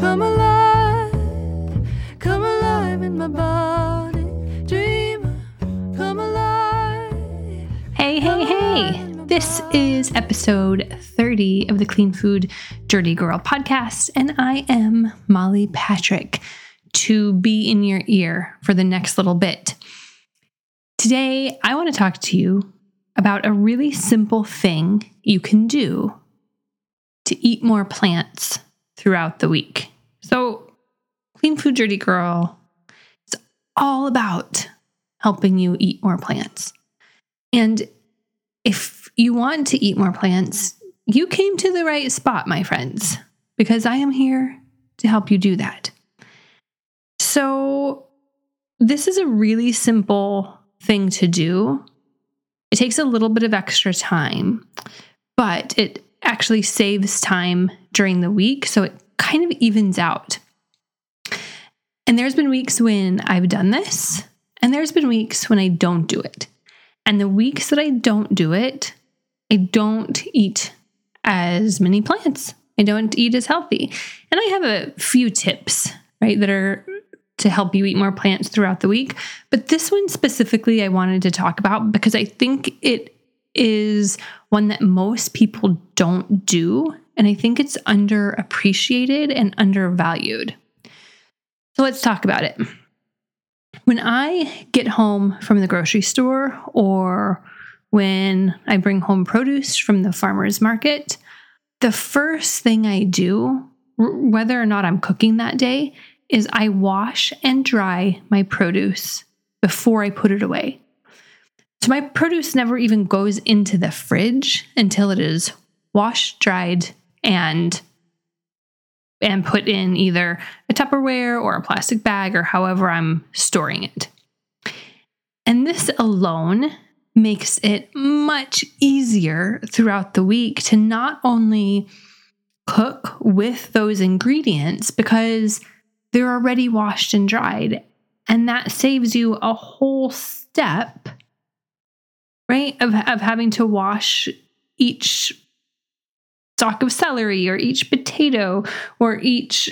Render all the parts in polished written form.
come alive in my body. Dreamer, come alive. Hey. This is episode 30 of the Clean Food Dirty Girl podcast, and I am Molly Patrick to be in your ear for the next little bit. Today, I want to talk to you about a really simple thing you can do to eat more plants throughout the week. So, Clean Food Dirty Girl is all about helping you eat more plants. And if you want to eat more plants, you came to the right spot, my friends, because I am here to help you do that. So, this is a really simple thing to do. It takes a little bit of extra time, but it actually saves time during the week, so it kind of evens out. And there's been weeks when I've done this, and there's been weeks when I don't do it. And the weeks that I don't do it, I don't eat as many plants. I don't eat as healthy. And I have a few tips, right, that are to help you eat more plants throughout the week. But this one specifically I wanted to talk about because I think it is one that most people don't do. And I think it's underappreciated and undervalued. So let's talk about it. When I get home from the grocery store or when I bring home produce from the farmer's market, the first thing I do, whether or not I'm cooking that day, is I wash and dry my produce before I put it away. So my produce never even goes into the fridge until it is washed, dried, and put in either a Tupperware or a plastic bag or however I'm storing it. And this alone makes it much easier throughout the week to not only cook with those ingredients because they're already washed and dried, and that saves you a whole step, right, of having to wash each stalk of celery or each potato or each,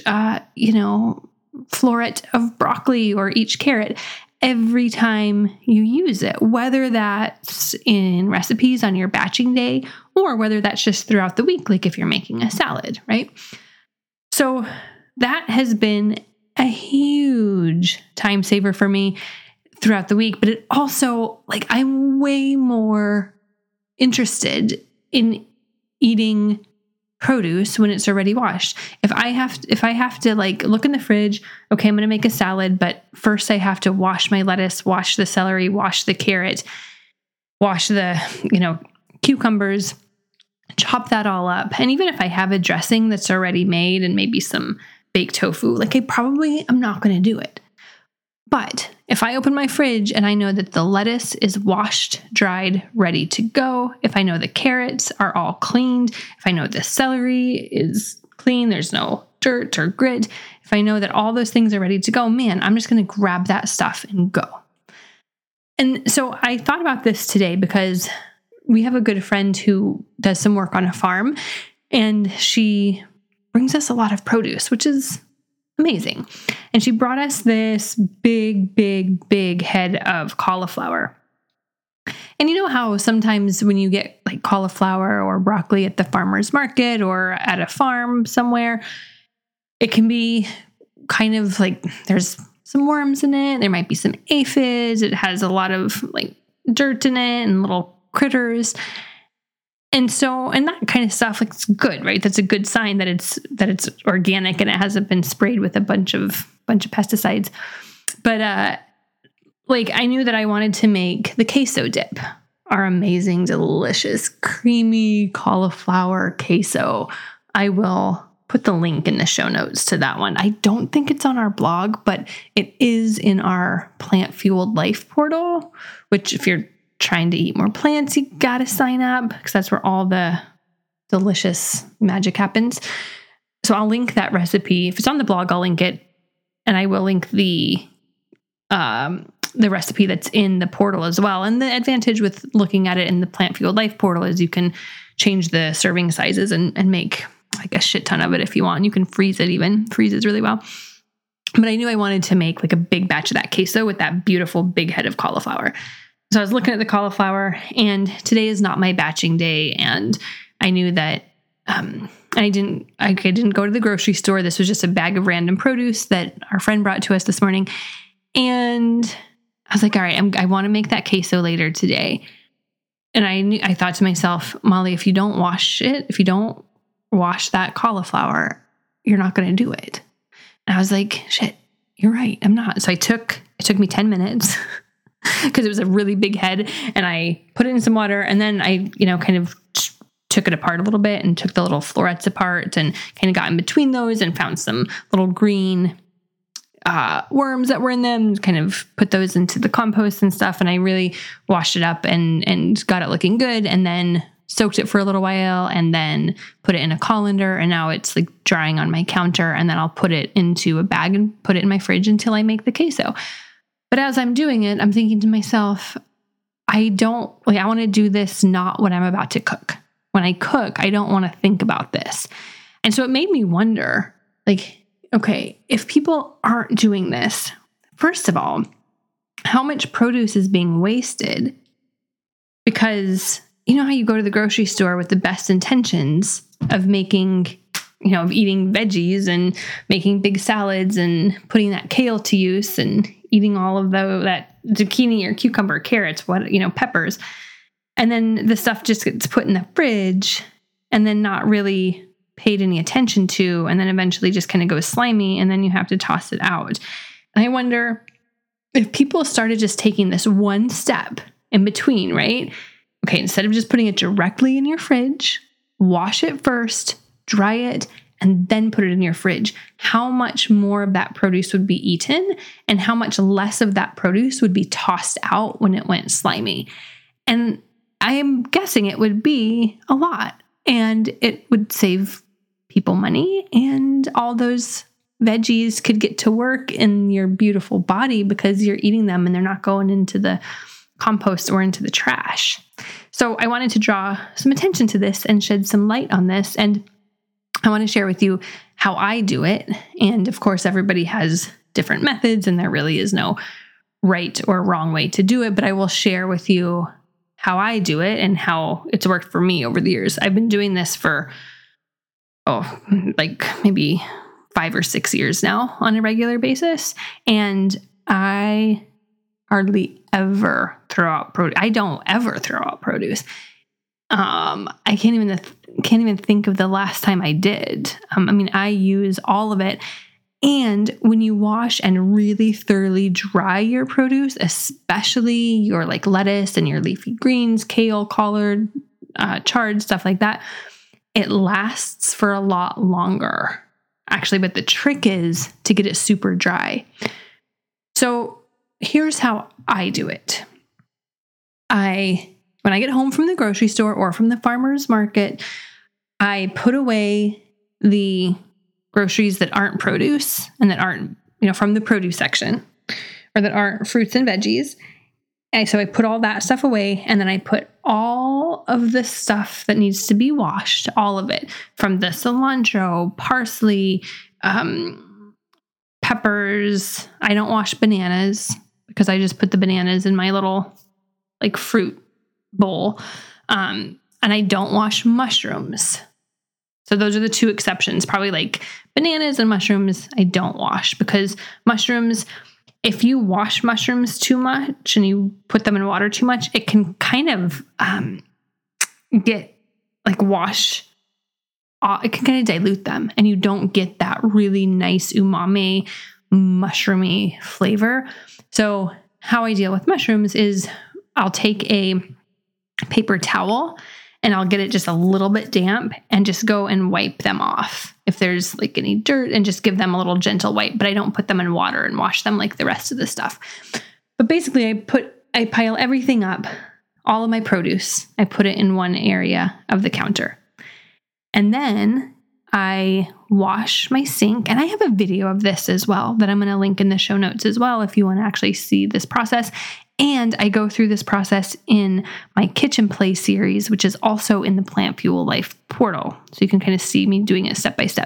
floret of broccoli or each carrot every time you use it, whether that's in recipes on your batching day or whether that's just throughout the week, like if you're making a salad, right? So that has been a huge time saver for me throughout the week, but it also, I'm way more interested in eating produce when it's already washed. If I have to look in the fridge, okay, I'm going to make a salad, but first I have to wash my lettuce, wash the celery, wash the carrot, wash the, cucumbers, chop that all up. And even if I have a dressing that's already made and maybe some baked tofu, I'm not going to do it. But if I open my fridge and I know that the lettuce is washed, dried, ready to go, if I know the carrots are all cleaned, if I know the celery is clean, there's no dirt or grit, if I know that all those things are ready to go, man, I'm just going to grab that stuff and go. And so I thought about this today because we have a good friend who does some work on a farm, and she brings us a lot of produce, which is amazing. And she brought us this big head of cauliflower. And you know how sometimes when you get cauliflower or broccoli at the farmer's market or at a farm somewhere, it can be kind of there's some worms in it. There might be some aphids. It has a lot of dirt in it and little critters. And that kind of stuff, it's good, right? That's a good sign that it's organic and it hasn't been sprayed with a bunch of pesticides. But I knew that I wanted to make the queso dip, our amazing, delicious, creamy cauliflower queso. I will put the link in the show notes to that one. I don't think it's on our blog, but it is in our Plant Fueled Life portal, which if you're trying to eat more plants, you got to sign up because that's where all the delicious magic happens. So I'll link that recipe. If it's on the blog, I'll link it, and I will link the recipe that's in the portal as well. And the advantage with looking at it in the Plant Fueled Life portal is you can change the serving sizes and make, like a shit ton of it if you want. You can freeze it freezes really well. But I knew I wanted to make like a big batch of that queso with that beautiful big head of cauliflower. So I was looking at the cauliflower, and today is not my batching day. And I knew that I didn't go to the grocery store. This was just a bag of random produce that our friend brought to us this morning. And I was like, all right, I want to make that queso later today. And I thought to myself, Molly, if you don't wash that cauliflower, you're not going to do it. And I was like, shit, you're right. I'm not. So it took me 10 minutes because it was a really big head, and I put it in some water, and then I, kind of took it apart a little bit and took the little florets apart and kind of got in between those and found some little green worms that were in them, kind of put those into the compost and stuff. And I really washed it up and got it looking good, and then soaked it for a little while, and then put it in a colander. And now it's like drying on my counter, and then I'll put it into a bag and put it in my fridge until I make the queso. But as I'm doing it, I'm thinking to myself, I want to do this not when I'm about to cook. When I cook, I don't want to think about this. And so it made me wonder, like, okay, if people aren't doing this, first of all, how much produce is being wasted? Because you know how you go to the grocery store with the best intentions of making, of eating veggies and making big salads and putting that kale to use and eating all of that zucchini or cucumber, carrots, peppers. And then the stuff just gets put in the fridge and then not really paid any attention to, and then eventually just kind of goes slimy, and then you have to toss it out. And I wonder if people started just taking this one step in between, right? Okay, instead of just putting it directly in your fridge, wash it first, dry it, and then put it in your fridge, how much more of that produce would be eaten, and how much less of that produce would be tossed out when it went slimy. And I am guessing it would be a lot, and it would save people money, and all those veggies could get to work in your beautiful body because you're eating them and they're not going into the compost or into the trash. So I wanted to draw some attention to this and shed some light on this. And I want to share with you how I do it. And of course, everybody has different methods, and there really is no right or wrong way to do it. But I will share with you how I do it and how it's worked for me over the years. I've been doing this for, like maybe 5 or 6 years now on a regular basis. And I hardly ever throw out produce. I don't ever throw out produce. I can't even think of the last time I did. I use all of it. And when you wash and really thoroughly dry your produce, especially your like lettuce and your leafy greens, kale, collard, chard, stuff like that, it lasts for a lot longer, actually. But the trick is to get it super dry. So here's how I do it. When I get home from the grocery store or from the farmer's market, I put away the groceries that aren't produce and that aren't, from the produce section, or that aren't fruits and veggies. And so I put all that stuff away, and then I put all of the stuff that needs to be washed, all of it, from the cilantro, parsley, peppers. I don't wash bananas because I just put the bananas in my little like fruit bowl. And I don't wash mushrooms. So those are the two exceptions. Probably like bananas and mushrooms, I don't wash, because mushrooms, if you wash mushrooms too much and you put them in water too much, it can kind of get like it can kind of dilute them, and you don't get that really nice umami, mushroomy flavor. So how I deal with mushrooms is I'll take a paper towel and I'll get it just a little bit damp and just go and wipe them off if there's like any dirt, and just give them a little gentle wipe. But I don't put them in water and wash them like the rest of the stuff. But basically I pile everything up, all of my produce, I put it in one area of the counter. And then I wash my sink, and I have a video of this as well that I'm going to link in the show notes as well if you want to actually see this process. And I go through this process in my Kitchen Play series, which is also in the Plant Fuel Life portal. So you can kind of see me doing it step by step.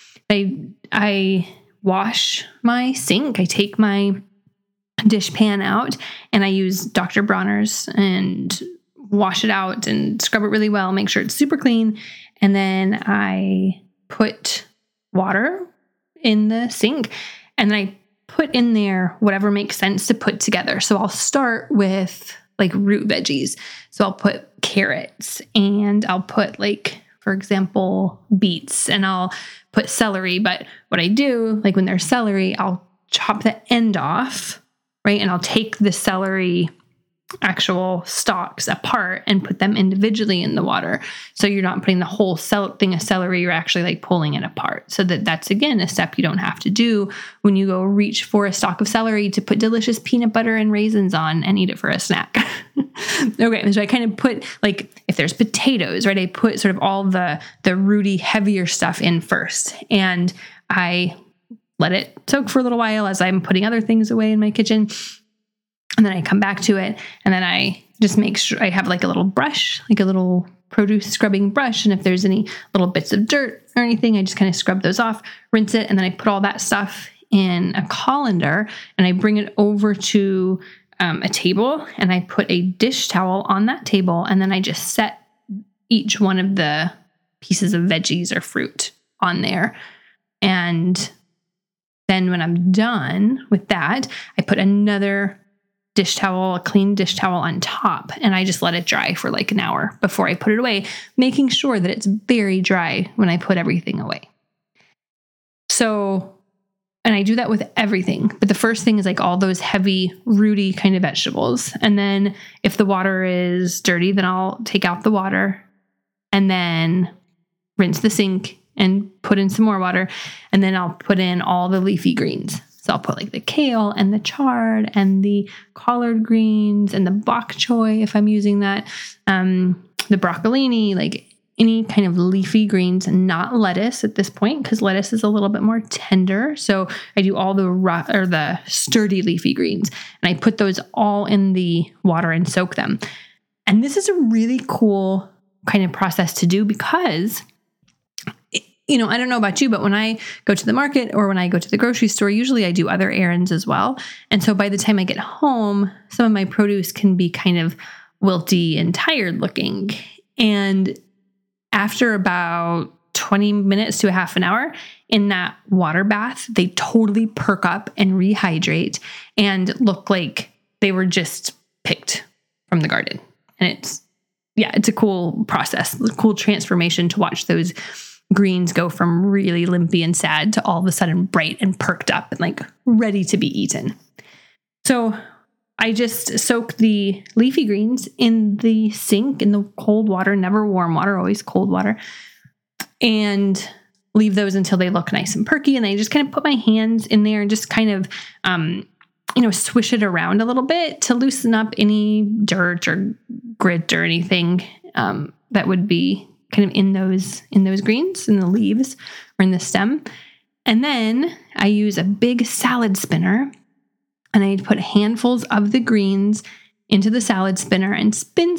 I wash my sink. I take my dish pan out and I use Dr. Bronner's and wash it out and scrub it really well, make sure it's super clean. And then I put water in the sink and then I put in there whatever makes sense to put together. So I'll start with like root veggies. So I'll put carrots and I'll put for example, beets, and I'll put celery. But what I do, like when there's celery, I'll chop the end off, right? And I'll take the celery actual stalks apart and put them individually in the water. So you're not putting the whole thing of celery, you're actually like pulling it apart. So that's again a step you don't have to do when you go reach for a stalk of celery to put delicious peanut butter and raisins on and eat it for a snack. Okay, so I kind of put if there's potatoes, right? I put sort of all the rooty, heavier stuff in first, and I let it soak for a little while as I'm putting other things away in my kitchen. And then I come back to it, and then I just make sure I have a little brush, a little produce scrubbing brush. And if there's any little bits of dirt or anything, I just kind of scrub those off, rinse it, and then I put all that stuff in a colander, and I bring it over to a table, and I put a dish towel on that table, and then I just set each one of the pieces of veggies or fruit on there. And then when I'm done with that, I put another dish towel, a clean dish towel on top, and I just let it dry for an hour before I put it away, making sure that it's very dry when I put everything away. So, and I do that with everything, but the first thing is all those heavy, rooty kind of vegetables. And then if the water is dirty, then I'll take out the water and then rinse the sink and put in some more water. And then I'll put in all the leafy greens. So I'll put the kale and the chard and the collard greens and the bok choy if I'm using that, the broccolini, any kind of leafy greens, and not lettuce at this point because lettuce is a little bit more tender. So I do all the sturdy leafy greens, and I put those all in the water and soak them. And this is a really cool kind of process to do because I don't know about you, but when I go to the market or when I go to the grocery store, usually I do other errands as well. And so by the time I get home, some of my produce can be kind of wilty and tired looking. And after about 20 minutes to a half an hour in that water bath, they totally perk up and rehydrate and look like they were just picked from the garden. And it's a cool process, a cool transformation to watch those greens go from really limpy and sad to all of a sudden bright and perked up and ready to be eaten. So I just soak the leafy greens in the sink in the cold water, never warm water, always cold water, and leave those until they look nice and perky. And then I just kind of put my hands in there and just kind of, swish it around a little bit to loosen up any dirt or grit or anything that would be kind of in those greens, in the leaves or in the stem. And then I use a big salad spinner, and I put handfuls of the greens into the salad spinner and spin,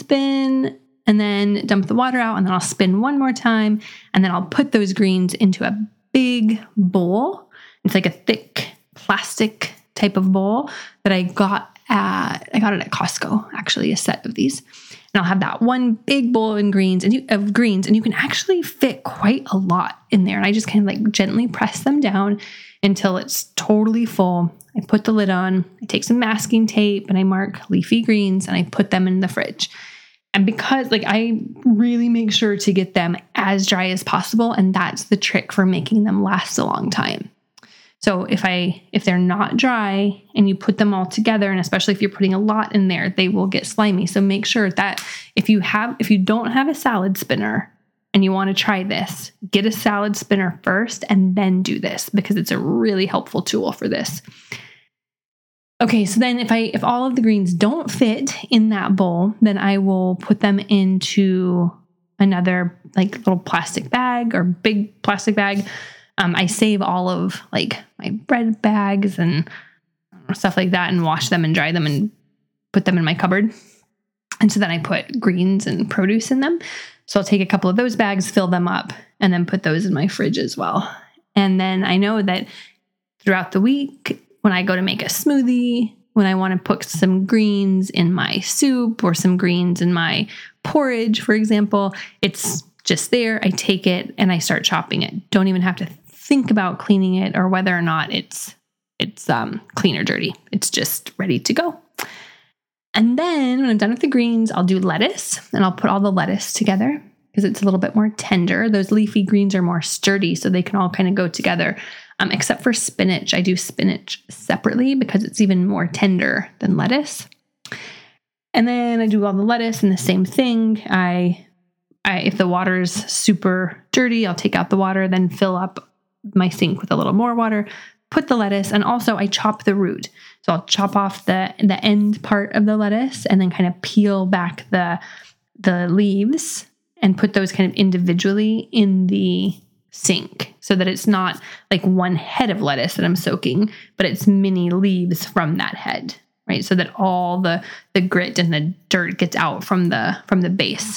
and then dump the water out, and then I'll spin one more time, and then I'll put those greens into a big bowl. It's like a thick plastic type of bowl that I got it at Costco, actually, a set of these. And I'll have that one big bowl of greens, and you can actually fit quite a lot in there. And I just kind of gently press them down until it's totally full. I put the lid on, I take some masking tape, and I mark leafy greens, and I put them in the fridge. And because I really make sure to get them as dry as possible, and that's the trick for making them last a long time. So if they're not dry and you put them all together, and especially if you're putting a lot in there, they will get slimy. So make sure that if you don't have a salad spinner and you want to try this, get a salad spinner first and then do this, because it's a really helpful tool for this. Okay, so then if all of the greens don't fit in that bowl, then I will put them into another little plastic bag or big plastic bag. I save all of my bread bags and stuff like that and wash them and dry them and put them in my cupboard. And so then I put greens and produce in them. So I'll take a couple of those bags, fill them up, and then put those in my fridge as well. And then I know that throughout the week, when I go to make a smoothie, when I want to put some greens in my soup or some greens in my porridge, for example, it's just there. I take it and I start chopping it. Don't even have to think about cleaning it or whether or not it's clean or dirty. It's just ready to go. And then when I'm done with the greens, I'll do lettuce, and I'll put all the lettuce together because it's a little bit more tender. Those leafy greens are more sturdy, so they can all kind of go together. Except for spinach. I do spinach separately because it's even more tender than lettuce. And then I do all the lettuce and the same thing. I if the water's super dirty, I'll take out the water, then fill up my sink with a little more water, put the lettuce, and also I chop the root. So I'll chop off the end part of the lettuce and then kind of peel back the leaves and put those kind of individually in the sink so that it's not like one head of lettuce that I'm soaking, but it's mini leaves from that head, right? So that all the grit and the dirt gets out from the base.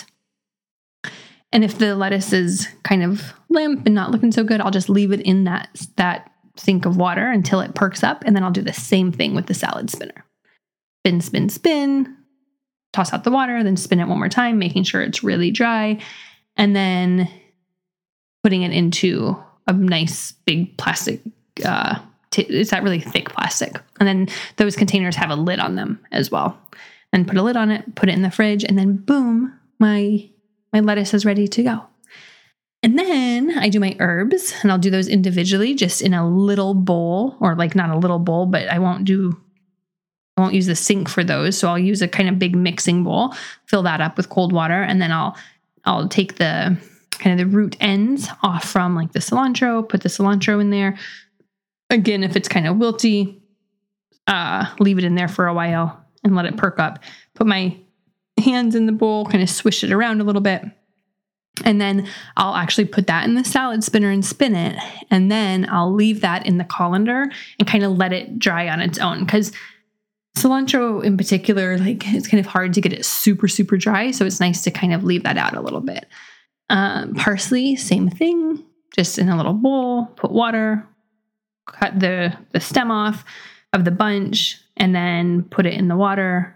And if the lettuce is kind of limp and not looking so good, I'll just leave it in that sink of water until it perks up. And then I'll do the same thing with the salad spinner. Spin, spin, spin, toss out the water, then spin it one more time, making sure it's really dry. And then putting it into a nice big plastic, it's that really thick plastic. And then those containers have a lid on them as well. And put a lid on it, put it in the fridge, and then boom, my lettuce is ready to go. And then I do my herbs, and I'll do those individually just in a little bowl, or like not a little bowl, but I won't use the sink for those. So I'll use a kind of big mixing bowl, fill that up with cold water, and then I'll take the kind of the root ends off from like the cilantro, put the cilantro in there. Again, if it's kind of wilty, leave it in there for a while and let it perk up. Put my hands in the bowl, kind of swish it around a little bit. And then I'll actually put that in the salad spinner and spin it. And then I'll leave that in the colander and kind of let it dry on its own. Because cilantro in particular, like it's kind of hard to get it super, super dry. So it's nice to kind of leave that out a little bit. Parsley, same thing, just in a little bowl, put water, cut the stem off of the bunch, and then put it in the water,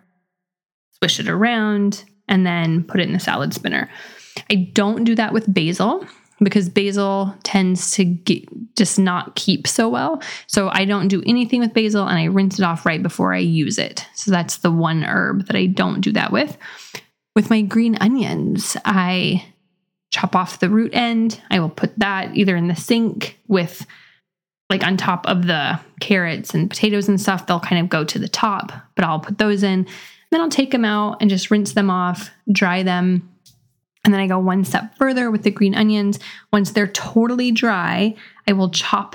swish it around, and then put it in the salad spinner. I don't do that with basil because basil tends to just not keep so well. So I don't do anything with basil, and I rinse it off right before I use it. So that's the one herb that I don't do that with. With my green onions, I chop off the root end. I will put that either in the sink with like on top of the carrots and potatoes and stuff. They'll kind of go to the top, but I'll put those in. Then I'll take them out and just rinse them off, dry them. And then I go one step further with the green onions. Once they're totally dry, I will chop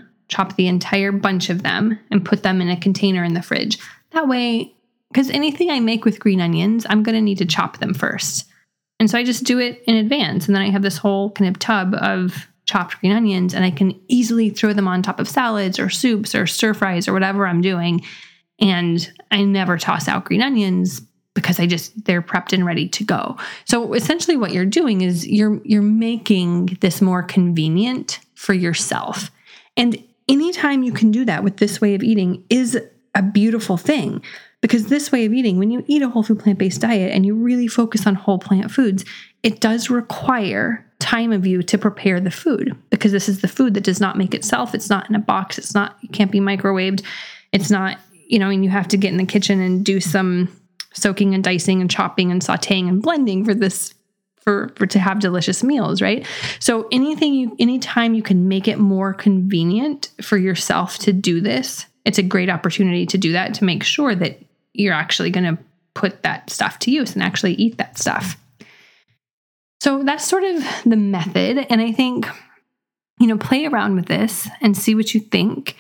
the entire bunch of them and put them in a container in the fridge. That way, because anything I make with green onions, I'm going to need to chop them first. And so I just do it in advance. And then I have this whole kind of tub of chopped green onions, and I can easily throw them on top of salads or soups or stir fries or whatever I'm doing. And I never toss out green onions because they're prepped and ready to go. So essentially what you're doing is you're making this more convenient for yourself. And anytime you can do that with this way of eating is a beautiful thing, because this way of eating, when you eat a whole food plant-based diet and you really focus on whole plant foods, it does require time of you to prepare the food, because this is the food that does not make itself. It's not in a box. It can't be microwaved. It's not, and you have to get in the kitchen and do some soaking and dicing and chopping and sauteing and blending for this, for to have delicious meals, right? So anytime you can make it more convenient for yourself to do this, it's a great opportunity to do that, to make sure that you're actually going to put that stuff to use and actually eat that stuff. So that's sort of the method. And I think, play around with this and see what you think.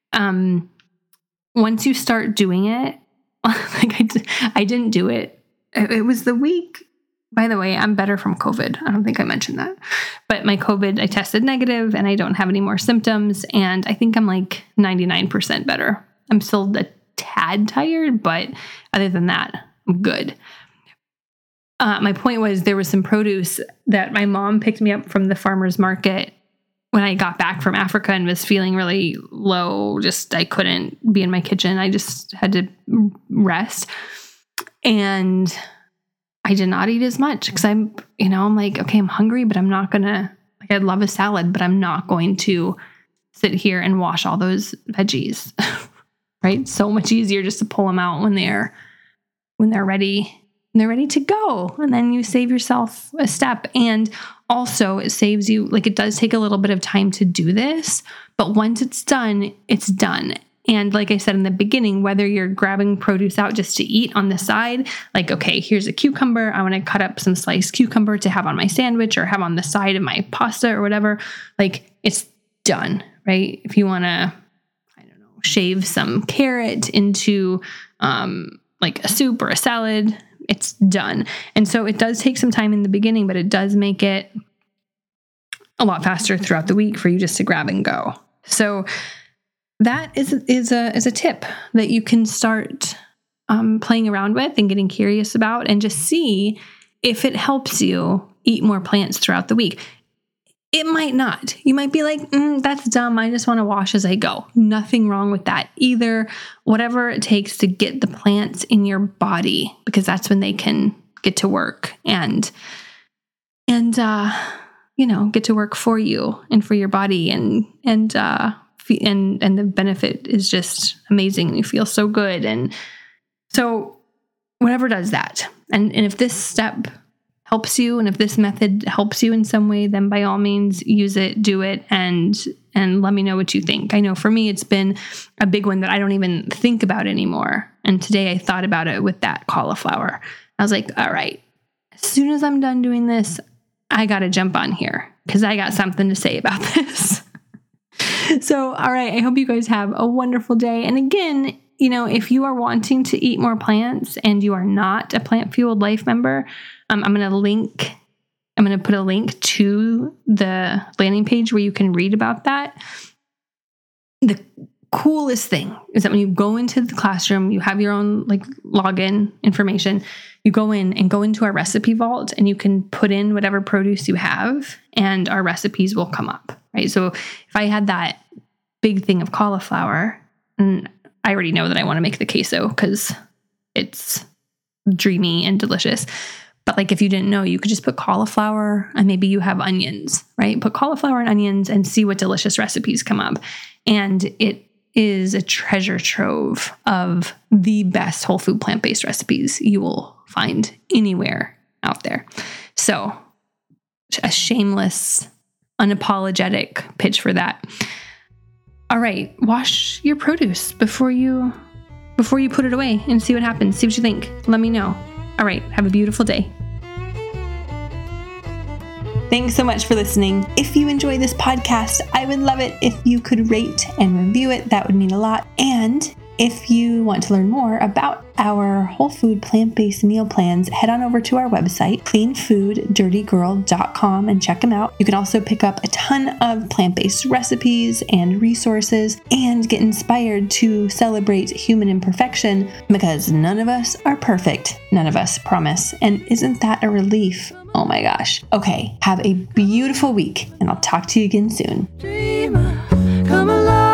Once you start doing it, I didn't do it. It was the week. By the way, I'm better from COVID. I don't think I mentioned that. But my COVID, I tested negative and I don't have any more symptoms. And I think I'm like 99% better. I'm still a tad tired, but other than that, I'm good. My point was there was some produce that my mom picked me up from the farmer's market when I got back from Africa and was feeling really low. Just, I couldn't be in my kitchen. I just had to rest. And I did not eat as much because I'm like, okay, I'm hungry, but I'm not gonna, like, I'd love a salad, but I'm not going to sit here and wash all those veggies, right? So much easier just to pull them out when they're ready. And they're ready to go. And then you save yourself a step. And also it saves you, like, it does take a little bit of time to do this, but once it's done, it's done. And like I said in the beginning, whether you're grabbing produce out just to eat on the side, like, okay, here's a cucumber. I want to cut up some sliced cucumber to have on my sandwich or have on the side of my pasta or whatever. Like, it's done, right? If you want to, I don't know, shave some carrot into like a soup or a salad, it's done. And so it does take some time in the beginning, but it does make it a lot faster throughout the week for you just to grab and go. So that is a tip that you can start playing around with and getting curious about, and just see if it helps you eat more plants throughout the week. It might not. You might be like, that's dumb. I just want to wash as I go. Nothing wrong with that either. Whatever it takes to get the plants in your body, because that's when they can get to work and get to work for you and for your body, and the benefit is just amazing. You feel so good. And so whatever does that. And if this step helps you, and if this method helps you in some way, then by all means use it, do it, and let me know what you think. I know for me, it's been a big one that I don't even think about anymore. And today I thought about it with that cauliflower. I was like, all right, as soon as I'm done doing this, I got to jump on here because I got something to say about this. So, all right, I hope you guys have a wonderful day. And again, if you are wanting to eat more plants and you are not a Plant Fueled Life member, I'm going to put a link to the landing page where you can read about that. The coolest thing is that when you go into the classroom, you have your own login information. You go into our recipe vault and you can put in whatever produce you have and our recipes will come up, right? So if I had that big thing of cauliflower, and I already know that I want to make the queso because it's dreamy and delicious. But if you didn't know, you could just put cauliflower and maybe you have onions, right? Put cauliflower and onions and see what delicious recipes come up. And it is a treasure trove of the best whole food plant-based recipes you will find anywhere out there. So a shameless, unapologetic pitch for that. All right, wash your produce before you put it away and see what happens. See what you think. Let me know. All right, have a beautiful day. Thanks so much for listening. If you enjoy this podcast, I would love it if you could rate and review it. That would mean a lot. And if you want to learn more about our whole food plant-based meal plans, head on over to our website, cleanfooddirtygirl.com, and check them out. You can also pick up a ton of plant-based recipes and resources and get inspired to celebrate human imperfection, because none of us are perfect. None of us, promise. And isn't that a relief? Oh my gosh. Okay, have a beautiful week, and I'll talk to you again soon. Dreamer, come alive.